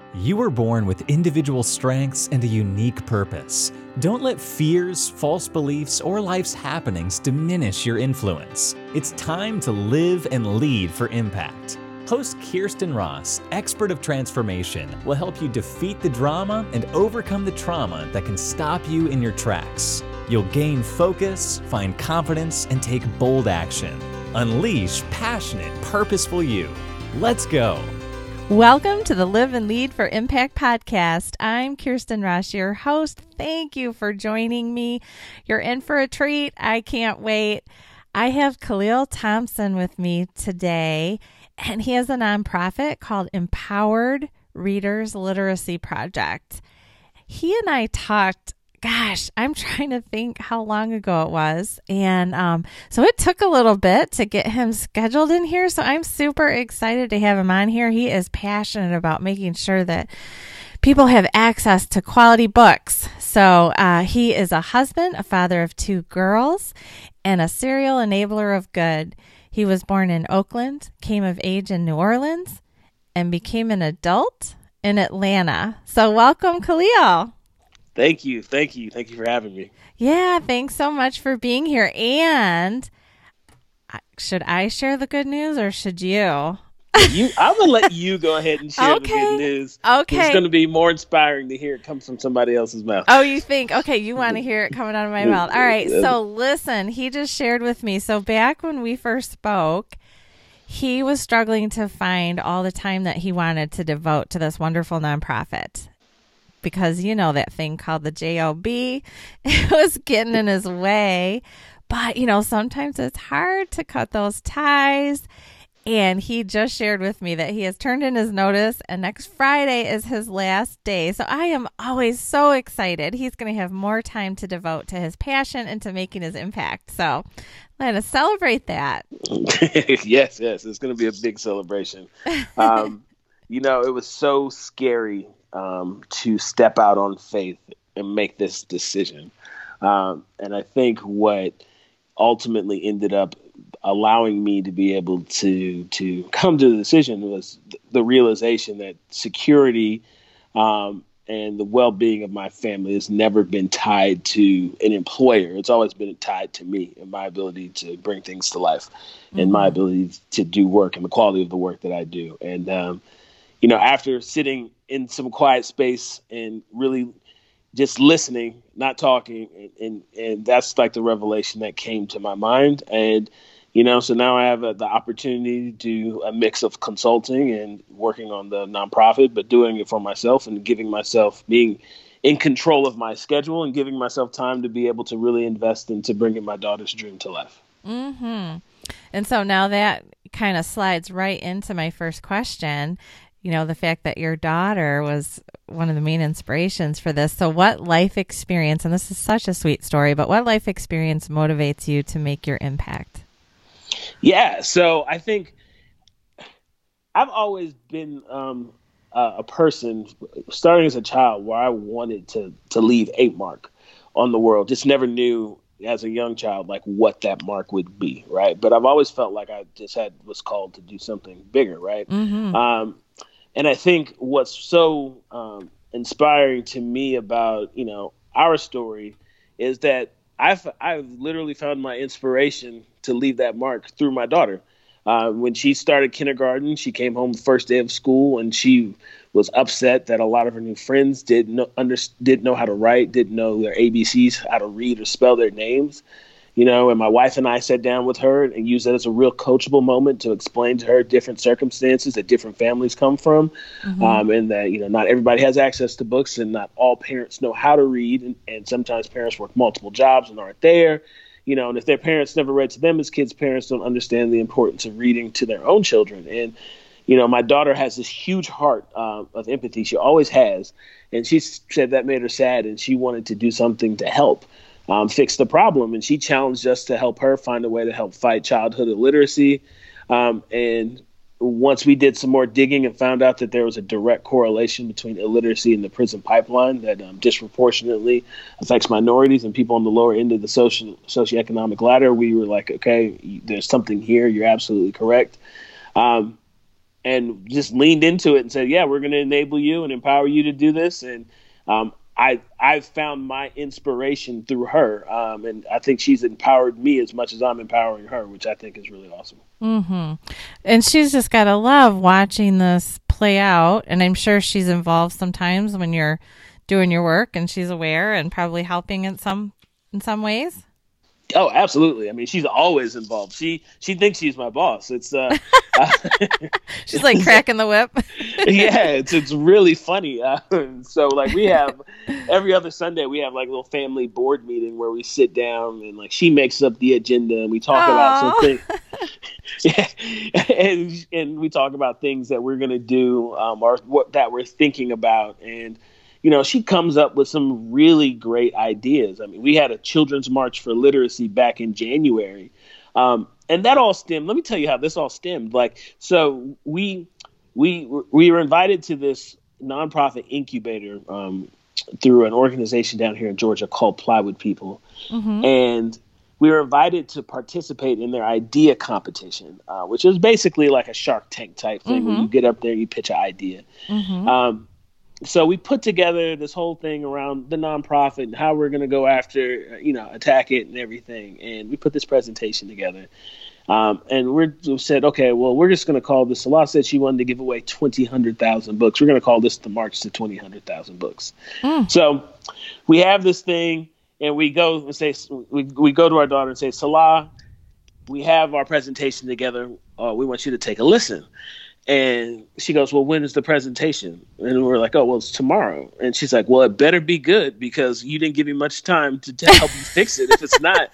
You were born with individual strengths and a unique purpose. Don't let fears, false beliefs, or life's happenings diminish your influence. It's time to live and lead for impact. Host Kirsten Ross, expert of transformation, will help you defeat the drama and overcome the trauma that can stop you in your tracks. You'll gain focus, find confidence, and take bold action. Unleash passionate, purposeful you. Let's go. Welcome to the Live and Lead for Impact podcast. I'm Kirsten Ross, your host. Thank you for joining me. You're in for a treat. I can't wait. I have Khalil Thompson with me today, and he has a nonprofit called Empowered Readers Literacy Project. He and I talked, I'm trying to think how long ago it was. And so it took a little bit to get him scheduled in here. So I'm super excited to have him on here. He is passionate about making sure that people have access to quality books. So he is a husband, a father of 2 girls, and a serial enabler of good. He was born in Oakland, came of age in New Orleans, and became an adult in Atlanta. So welcome, Khalil. Thank you. Thank you for having me. Yeah, thanks so much for being here. And should I share the good news or should you? I'm going to let you go ahead and share the good news. Okay. It's going to be more inspiring to hear it come from somebody else's mouth. Oh, you think? Okay, you want to hear it coming out of my mouth. All right, so listen, he just shared with me. So back when we first spoke, he was struggling to find all the time that he wanted to devote to this wonderful nonprofit. Because you know that thing called the JOB, it was getting in his way. But, sometimes it's hard to cut those ties. And he just shared with me that he has turned in his notice and next Friday is his last day. So I am always so excited. He's going to have more time to devote to his passion and to making his impact. So let us celebrate that. Yes. It's going to be a big celebration. It was so scary to step out on faith and make this decision. And I think what ultimately ended up allowing me to be able to come to the decision was the realization that security and the well-being of my family has never been tied to an employer. It's always been tied to me and my ability to bring things to life and my ability to do work and the quality of the work that I do. And, after sitting in some quiet space and really just listening, not talking, and that's like the revelation that came to my mind. And, so now I have the opportunity to do a mix of consulting and working on the nonprofit, but doing it for myself and being in control of my schedule and giving myself time to be able to really invest into bringing my daughter's dream to life. Mm-hmm. And so now that kind of slides right into my first question. The fact that your daughter was one of the main inspirations for this. So what life experience, and this is such a sweet story, but what life experience motivates you to make your impact? Yeah. So I think I've always been a person, starting as a child, where I wanted to leave a mark on the world. Just never knew as a young child, like what that mark would be. Right. But I've always felt like I just was called to do something bigger. Right. Mm-hmm. And I think what's so inspiring to me about, our story is that I've literally found my inspiration to leave that mark through my daughter. When she started kindergarten, she came home the first day of school and she was upset that a lot of her new friends didn't know how to write, didn't know their ABCs, how to read or spell their names. And my wife and I sat down with her and used that as a real coachable moment to explain to her different circumstances that different families come from. Mm-hmm. And that, not everybody has access to books and not all parents know how to read. And sometimes parents work multiple jobs and aren't there, and if their parents never read to them as kids, parents don't understand the importance of reading to their own children. And, my daughter has this huge heart of empathy. She always has. And she said that made her sad and she wanted to do something to help fix the problem. And she challenged us to help her find a way to help fight childhood illiteracy. And once we did some more digging and found out that there was a direct correlation between illiteracy and the prison pipeline that disproportionately affects minorities and people on the lower end of the socioeconomic ladder, we were like, okay, there's something here. You're absolutely correct. And and just leaned into it and said, yeah, we're going to enable you and empower you to do this. And I've found my inspiration through her. And I think she's empowered me as much as I'm empowering her, which I think is really awesome. Mm-hmm. And she's just got to love watching this play out. And I'm sure she's involved sometimes when you're doing your work, and she's aware and probably helping in some ways. Oh, absolutely. I mean, she's always involved. She thinks she's my boss. It's she's like cracking the whip. Yeah, it's really funny. So like we have every other Sunday we have like a little family board meeting where we sit down and like she makes up the agenda and we talk about something. Yeah, and we talk about things that we're gonna do or what that we're thinking about. And she comes up with some really great ideas. I mean, we had a children's march for literacy back in January. And that all stemmed. Let me tell you how this all stemmed. So we were invited to this nonprofit incubator through an organization down here in Georgia called Plywood People. Mm-hmm. And we were invited to participate in their idea competition, which is basically like a Shark Tank type thing, mm-hmm. where you get up there, you pitch an idea. Mm-hmm. So we put together this whole thing around the nonprofit and how we're going to go after, attack it and everything. And we put this presentation together. And we said, okay, well, we're just going to call this. Salah said she wanted to give away 1,000 books. We're going to call this the March to 2,000 books. Mm. So we have this thing and we go and say, we go to our daughter and say, Salah, we have our presentation together. We want you to take a listen. And she goes, well, when is the presentation? And we're like, oh, well, it's tomorrow. And she's like, well, it better be good because you didn't give me much time to help you fix it if it's not.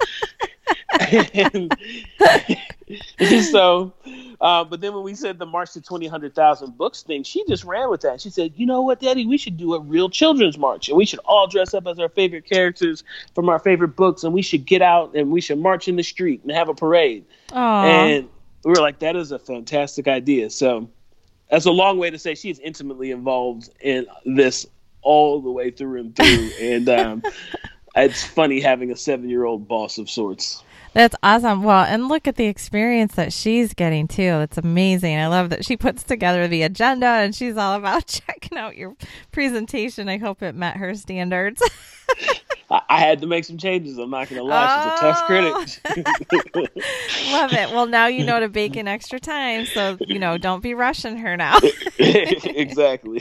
and so, but then when we said the March to 2,000 books thing, she just ran with that. She said, you know what, Daddy, we should do a real children's march. And we should all dress up as our favorite characters from our favorite books. And we should get out and we should march in the street and have a parade. Aww. And we were like, that is a fantastic idea. So that's a long way to say she's intimately involved in this all the way through and through. And it's funny having a 7-year-old boss of sorts. That's awesome. Well, and look at the experience that she's getting too. It's amazing. I love that she puts together the agenda and she's all about checking out your presentation. I hope it met her standards. I had to make some changes. I'm not going to lie. She's a tough critic. Love it. Well, now you know to bake in extra time. So, don't be rushing her now. Exactly.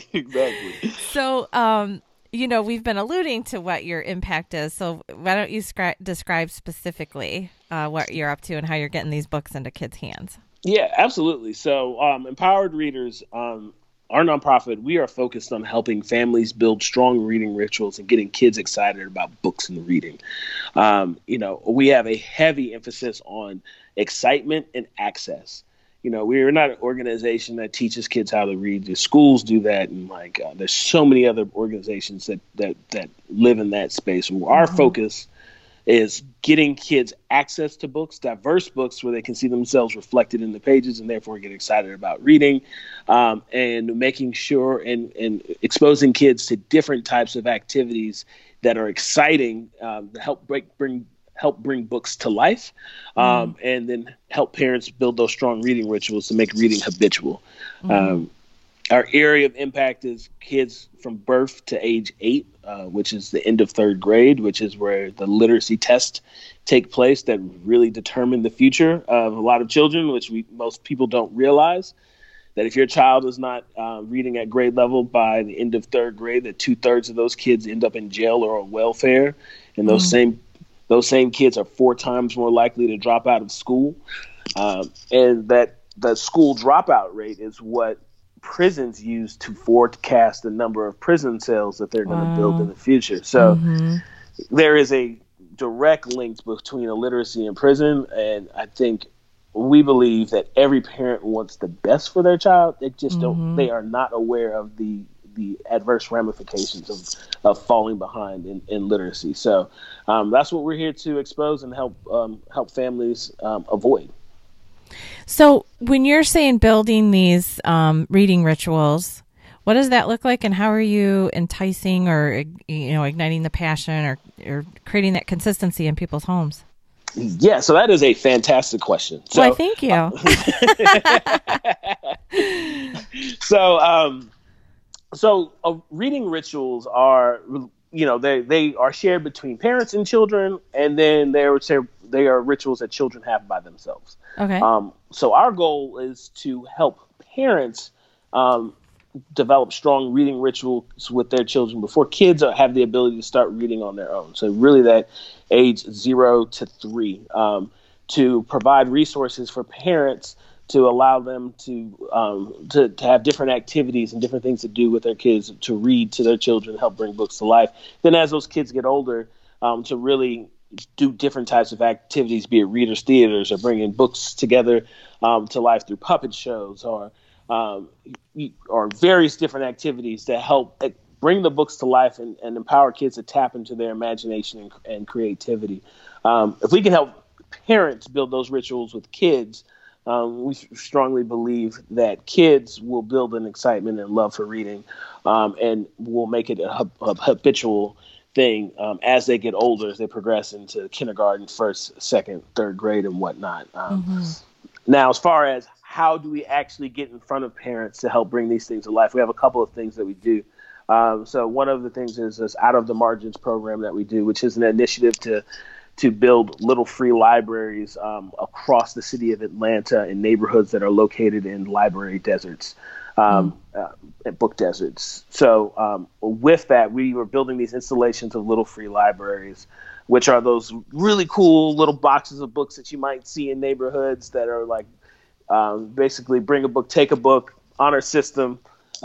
So, we've been alluding to what your impact is. So why don't you describe specifically what you're up to and how you're getting these books into kids' hands? Yeah, absolutely. So Empowered Readers, our nonprofit, we are focused on helping families build strong reading rituals and getting kids excited about books and reading. We have a heavy emphasis on excitement and access. We're not an organization that teaches kids how to read. The schools do that, and there's so many other organizations that live in that space. Our focus is getting kids access to books, diverse books where they can see themselves reflected in the pages and therefore get excited about reading, and making sure and exposing kids to different types of activities that are exciting, to help bring books to life, and then help parents build those strong reading rituals to make reading habitual. Our area of impact is kids from birth to age 8, which is the end of 3rd grade, which is where the literacy tests take place that really determine the future of a lot of children, which most people don't realize. That if your child is not reading at grade level by the end of 3rd grade, that 2/3 of those kids end up in jail or on welfare, and those same kids are 4 times more likely to drop out of school, and that the school dropout rate is what prisons use to forecast the number of prison cells that they're going to build in the future. So there is a direct link between illiteracy and prison, and I think we believe that every parent wants the best for their child. They just don't. They are not aware of the adverse ramifications of falling behind in literacy. So that's what we're here to expose and help families avoid. So when you're saying building these reading rituals, what does that look like, and how are you enticing or igniting the passion or creating that consistency in people's homes? Yeah, so that is a fantastic question. So, Why, thank you. so, reading rituals are, they are shared between parents and children, and then they are rituals that children have by themselves. Okay. So our goal is to help parents develop strong reading rituals with their children before kids have the ability to start reading on their own. So really that age 0 to 3, to provide resources for parents to allow them to have different activities and different things to do with their kids, to read to their children, help bring books to life. Then as those kids get older, to really do different types of activities, be it readers' theaters or bringing books together to life through puppet shows or various different activities to help bring the books to life and empower kids to tap into their imagination and creativity. If we can help parents build those rituals with kids, we strongly believe that kids will build an excitement and love for reading, and will make it a habitual thing as they get older, as they progress into kindergarten, first, second, third grade, and whatnot. Now, as far as how do we actually get in front of parents to help bring these things to life, we have a couple of things that we do. So one of the things is this Out of the Margins program that we do, which is an initiative to build little free libraries across the city of Atlanta in neighborhoods that are located in library deserts, book deserts. So with that, we were building these installations of little free libraries, which are those really cool little boxes of books that you might see in neighborhoods that are like basically bring a book, take a book honor system.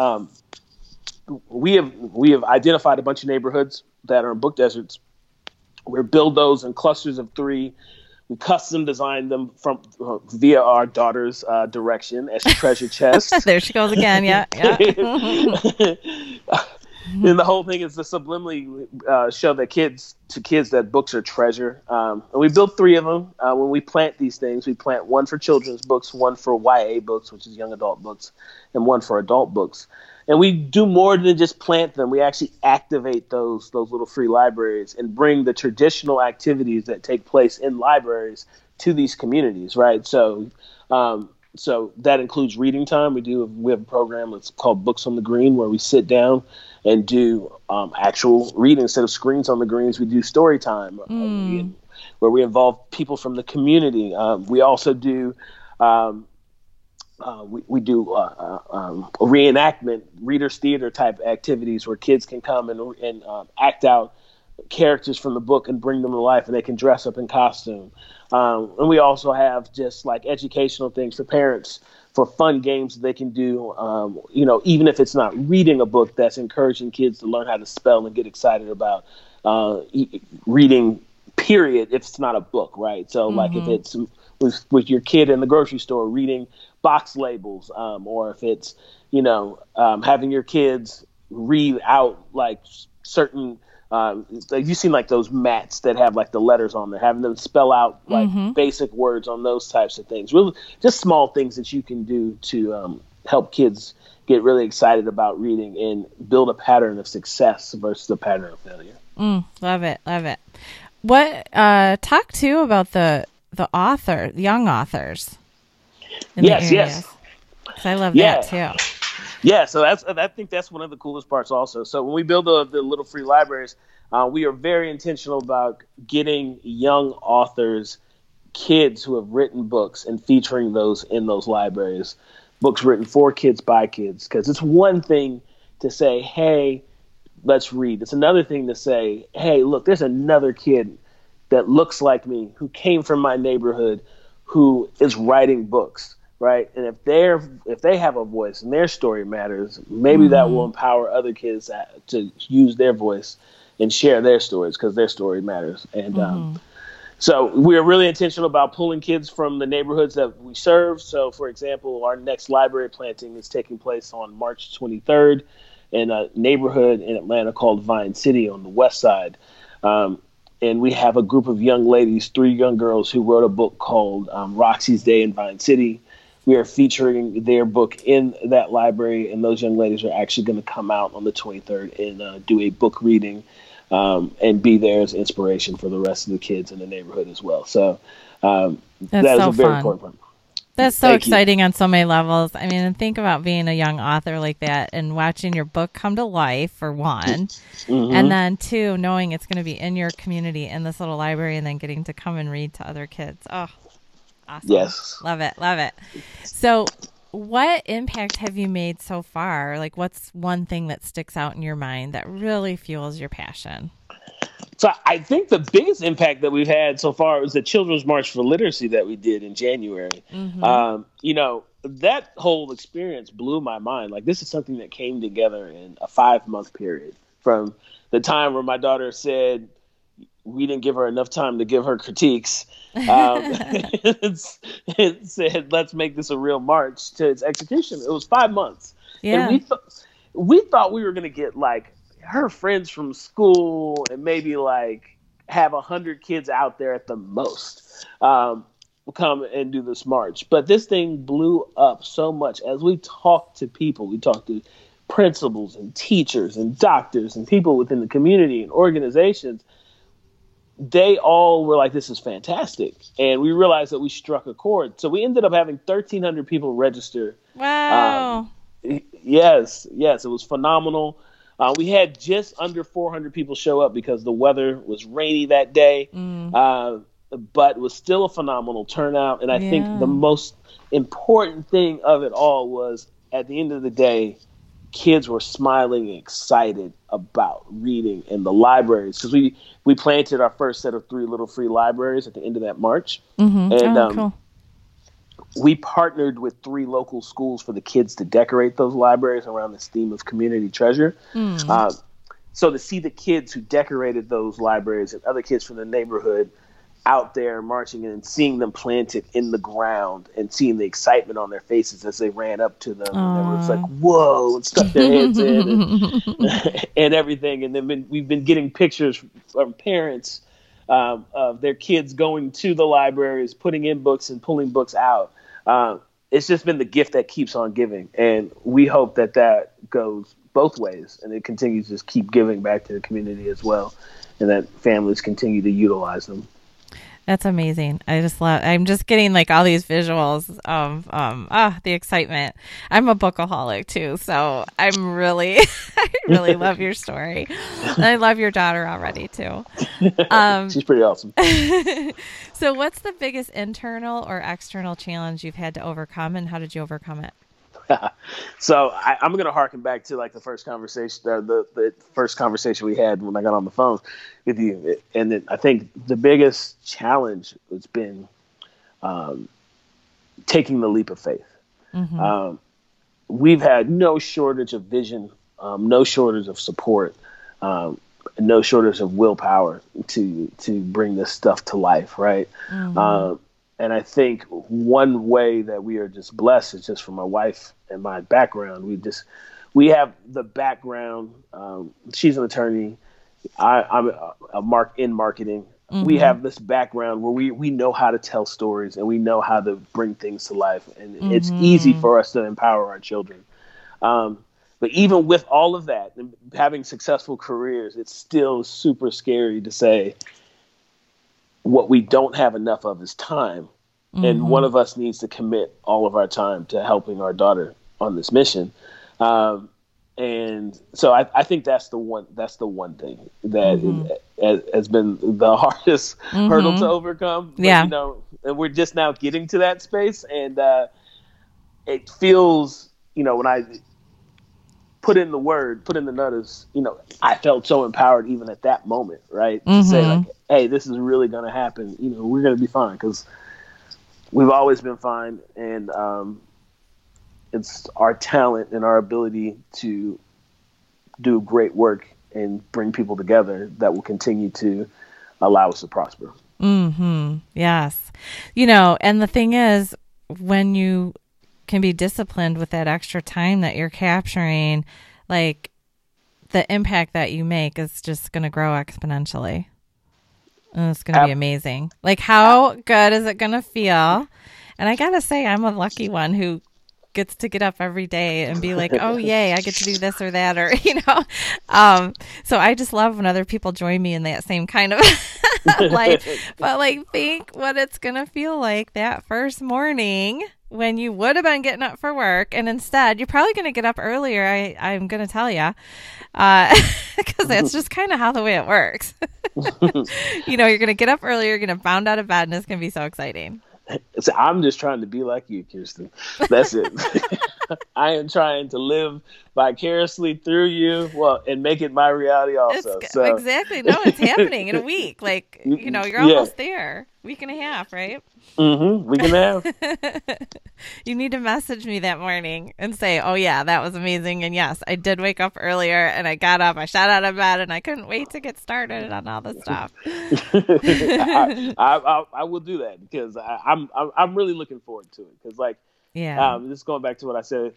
We have identified a bunch of neighborhoods that are in book deserts. We build those in clusters of 3. We custom design them via our daughter's direction as treasure chests. There she goes again. Yeah. And the whole thing is to subliminally show that kids that books are treasure. And we built 3 of them. When we plant these things, we plant one for children's books, one for YA books, which is young adult books, and one for adult books. And we do more than just plant them. We actually activate those little free libraries and bring the traditional activities that take place in libraries to these communities, right? So that includes reading time. We have a program that's called Books on the Green, where we sit down and do actual reading. Instead of screens on the greens, we do story time, where we involve people from the community. We also do we do reenactment, readers' theater type activities where kids can come and act out characters from the book and bring them to life, and they can dress up in costume. And we also have just like educational things for parents, for fun games that they can do, even if it's not reading a book, that's encouraging kids to learn how to spell and get excited about reading, period, if it's not a book, right? So like if it's with your kid in the grocery store reading box labels, or if it's, having your kids read out like certain, like you've seen like those mats that have like the letters on there, having them spell out like basic words on those types of things. Really just small things that you can do to help kids get really excited about reading and build a pattern of success versus a pattern of failure. Love it. What, talk too about the young authors. Yes. I love that too. Yeah, so I think that's one of the coolest parts also. So when we build the little free libraries, we are very intentional about getting young authors, kids who have written books, and featuring those in those libraries, books written for kids by kids. Because it's one thing to say, hey, let's read. It's another thing to say, hey, look, there's another kid that looks like me, who came from my neighborhood, who is writing books, right? And if they have a voice and their story matters, maybe that will empower other kids to use their voice and share their stories, because their story matters. And so we're really intentional about pulling kids from the neighborhoods that we serve. So, for example, our next library planting is taking place on March 23rd in a neighborhood in Atlanta called Vine City on the west side. And we have a group of young ladies, 3 young girls, who wrote a book called Roxy's Day in Vine City. We are featuring their book in that library, and those young ladies are actually going to come out on the 23rd and do a book reading and be there as inspiration for the rest of the kids in the neighborhood as well. So that is so a very fun. important part. That's so Thank you. exciting on so many levels. I mean, and think about being a young author like that and watching your book come to life, for one, and then two, knowing it's going to be in your community in this little library, and then getting to come and read to other kids. Oh, awesome. Yes. Love it. Love it. So what impact have you made so far? Like, what's one thing that sticks out in your mind that really fuels your passion? So I think the biggest impact that we've had so far was the Children's March for Literacy that we did in January. That whole experience blew my mind. Like, this is something that came together in a 5-month period, from the time where my daughter said we didn't give her enough time to give her critiques. It said, let's make this a real march, to its execution. It was 5 months. Yeah. And we thought we were going to get like her friends from school and maybe like have 100 kids out there at the most come and do this march. But this thing blew up so much. As we talked to people, we talked to principals and teachers and doctors and people within the community and organizations. They all were like, this is fantastic. And we realized that we struck a chord. So we ended up having 1,300 people register. Wow. Yes, it was phenomenal. We had just under 400 people show up because the weather was rainy that day, but it was still a phenomenal turnout. And I think the most important thing of it all was, at the end of the day, kids were smiling and excited about reading in the libraries, because we planted our first set of 3 little free libraries at the end of that March. And cool. We partnered with 3 local schools for the kids to decorate those libraries around this theme of community treasure. So to see the kids who decorated those libraries and other kids from the neighborhood out there marching and seeing them planted in the ground and seeing the excitement on their faces as they ran up to them, and they were just like, whoa, and stuck their heads in and everything. And then we've been getting pictures from parents of their kids going to the libraries, putting in books and pulling books out. It's just been the gift that keeps on giving. And we hope that goes both ways, and it continues to just keep giving back to the community as well, and that families continue to utilize them. That's amazing. I'm just getting like all these visuals of the excitement. I'm a bookaholic too, so I really love your story. And I love your daughter already too. She's pretty awesome. So what's the biggest internal or external challenge you've had to overcome, and how did you overcome it? So I'm going to harken back to like the first conversation, the first conversation we had when I got on the phone with you. And then I think the biggest challenge has been taking the leap of faith. We've had no shortage of vision, no shortage of support, no shortage of willpower to bring this stuff to life, right? And I think one way that we are just blessed is just from my wife and my background. We have the background. She's an attorney. I'm in marketing. We have this background where we know how to tell stories, and we know how to bring things to life. And it's easy for us to empower our children. But even with all of that and having successful careers, it's still super scary to say, what we don't have enough of is time. And one of us needs to commit all of our time to helping our daughter on this mission. And so I think that's the one thing that has been the hardest hurdle to overcome. But, and we're just now getting to that space. And it feels, when I put in the numbers, I felt so empowered even at that moment, right? To say like, hey, this is really going to happen. We're going to be fine, because we've always been fine. And it's our talent and our ability to do great work and bring people together that will continue to allow us to prosper. Yes. And the thing is, when you can be disciplined with that extra time that you're capturing, like, the impact that you make is just going to grow exponentially. And it's going to be amazing. Like, how good is it going to feel? And I got to say, I'm a lucky one who gets to get up every day and be like, oh, yay, I get to do this or that, or, so I just love when other people join me in that same kind of life. But like, think what it's going to feel like that first morning when you would have been getting up for work. And instead, you're probably going to get up earlier. I'm going to tell you, because that's just kind of how the way it works. You're going to get up earlier, you're going to bound out of bed, and it's going to be so exciting. So I'm just trying to be like you, Kirsten. That's it. I am trying to live vicariously through you, and make it my reality also. Exactly. No, it's happening in a week. Like, you're almost there. Week and a half, right? Mm-hmm. Week and a half. You need to message me that morning and say, oh, yeah, that was amazing. And yes, I did wake up earlier and I got up, I shot out of bed, and I couldn't wait to get started on all this stuff. I will do that because I'm really looking forward to it. Because just going back to what I said,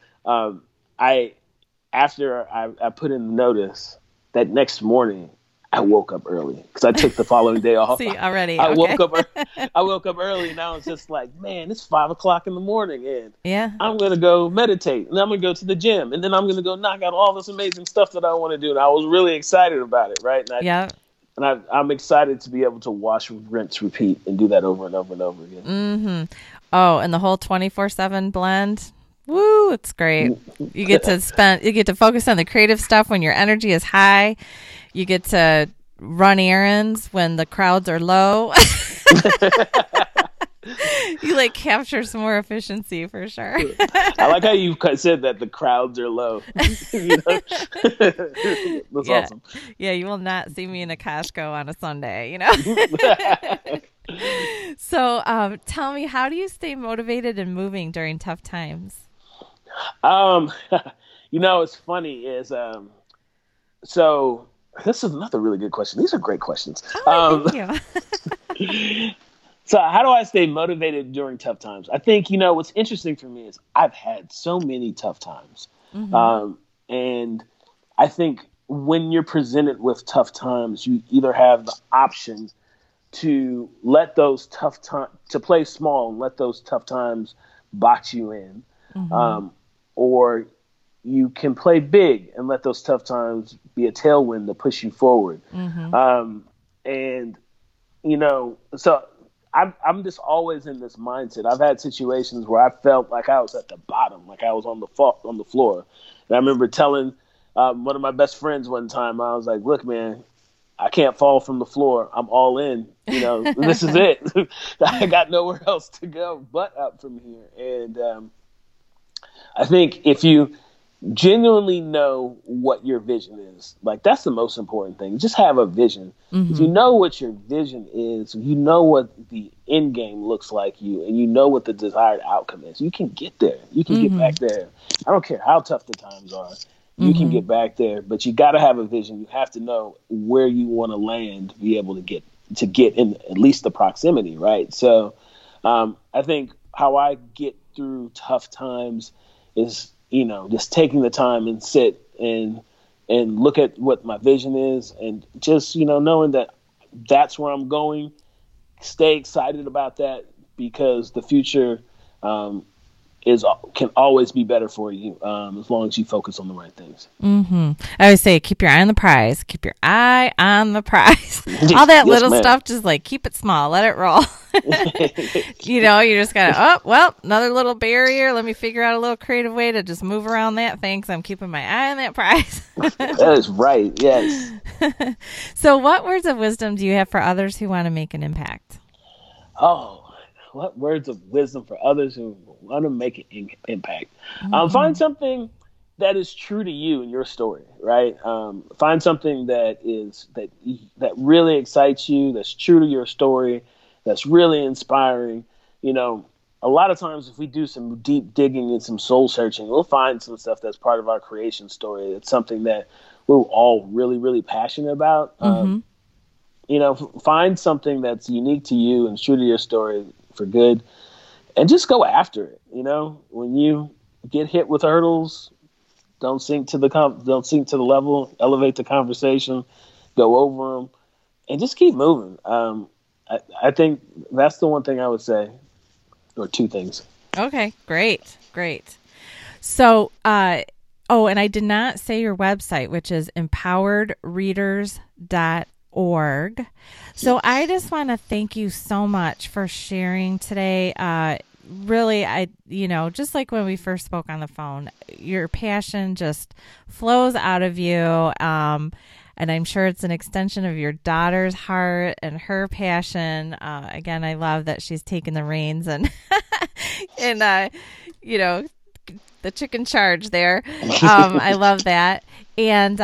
after I put in the notice, that next morning I woke up early because I took the following day off. See, already. I woke up early, and I was just like, man, it's 5:00 in the morning, and I'm gonna go meditate, and I'm gonna go to the gym, and then I'm gonna go knock out all this amazing stuff that I want to do. And I was really excited about it, right? And I'm excited to be able to wash, rinse, repeat, and do that over and over and over again. Mm-hmm. Oh, and the whole 24/7 blend. Woo, it's great. You get to focus on the creative stuff when your energy is high. You get to run errands when the crowds are low. You capture some more efficiency for sure. I like how you said that the crowds are low. That's awesome. Yeah, you will not see me in a Costco on a Sunday, So tell me, how do you stay motivated and moving during tough times? It's funny is, so this is another really good question. These are great questions. Oh, thank you. So how do I stay motivated during tough times? I think, what's interesting for me is I've had so many tough times. Mm-hmm. And I think when you're presented with tough times, you either have the option to let those tough times, to play small and let those tough times box you in. Mm-hmm. Or you can play big and let those tough times be a tailwind to push you forward. Mm-hmm. So I'm just always in this mindset. I've had situations where I felt like I was at the bottom, like I was on the floor. And I remember telling one of my best friends one time, I was like, look, man, I can't fall from the floor. I'm all in. This is it. I got nowhere else to go but up from here. And I think if you genuinely know what your vision is, that's the most important thing. Just have a vision. Mm-hmm. If you know what your vision is, you know what the end game looks like and you know what the desired outcome is, you can get there. You can get back there. I don't care how tough the times are. You can get back there, but you got to have a vision. You have to know where you want to land to be able to get in at least the proximity, right? So I think how I get through tough times is, just taking the time and sit and look at what my vision is, and just, knowing that that's where I'm going. Stay excited about that because the future can always be better for you as long as you focus on the right things. Mm-hmm. I always say, keep your eye on the prize. Keep your eye on the prize. All that little stuff, just keep it small. Let it roll. You just got to, another little barrier. Let me figure out a little creative way to just move around that thing because I'm keeping my eye on that prize. That is right. Yes. So what words of wisdom do you have for others who want to make an impact? Oh, what words of wisdom for others who want to make an impact? Mm-hmm. Find something that is true to you and your story, right? Find something that really excites you, that's true to your story, that's really inspiring. A lot of times if we do some deep digging and some soul searching, we'll find some stuff that's part of our creation story. It's something that we're all really, really passionate about. Mm-hmm. Find something that's unique to you and true to your story for good, and just go after it. When you get hit with hurdles, don't sink to the level, elevate the conversation, go over them, and just keep moving. I think that's the one thing I would say, or two things. Okay, great. So, and I did not say your website, which is empoweredreaders.org. So I just want to thank you so much for sharing today. Really, just like when we first spoke on the phone, your passion just flows out of you. And I'm sure it's an extension of your daughter's heart and her passion. Again, I love that she's taken the reins and, the chicken charge there. I love that. And,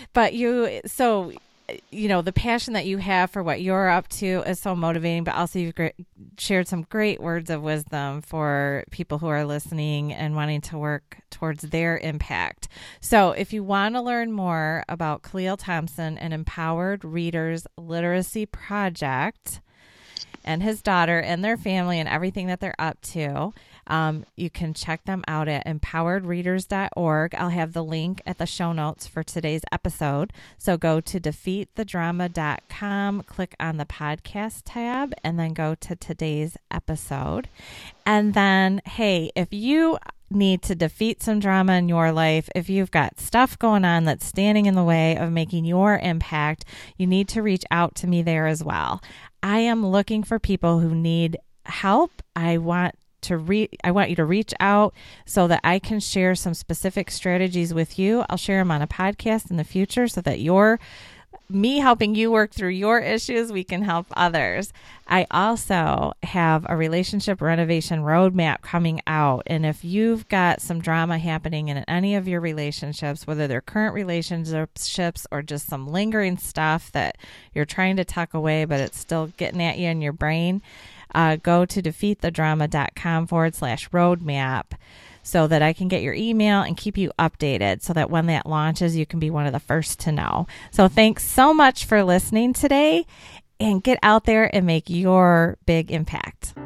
the passion that you have for what you're up to is so motivating, but also you've shared some great words of wisdom for people who are listening and wanting to work towards their impact. So if you want to learn more about Khalil Thompson and Empowered Readers Literacy Project and his daughter and their family and everything that they're up to, you can check them out at empoweredreaders.org. I'll have the link at the show notes for today's episode. So go to defeatthedrama.com, click on the podcast tab, and then go to today's episode. And then, hey, if you need to defeat some drama in your life, if you've got stuff going on that's standing in the way of making your impact, you need to reach out to me there as well. I am looking for people who need help. I want you to reach out so that I can share some specific strategies with you. I'll share them on a podcast in the future so that me helping you work through your issues, we can help others. I also have a relationship renovation roadmap coming out. And if you've got some drama happening in any of your relationships, whether they're current relationships or just some lingering stuff that you're trying to tuck away, but it's still getting at you in your brain, go to defeatthedrama.com/roadmap so that I can get your email and keep you updated so that when that launches, you can be one of the first to know. So thanks so much for listening today, and get out there and make your big impact.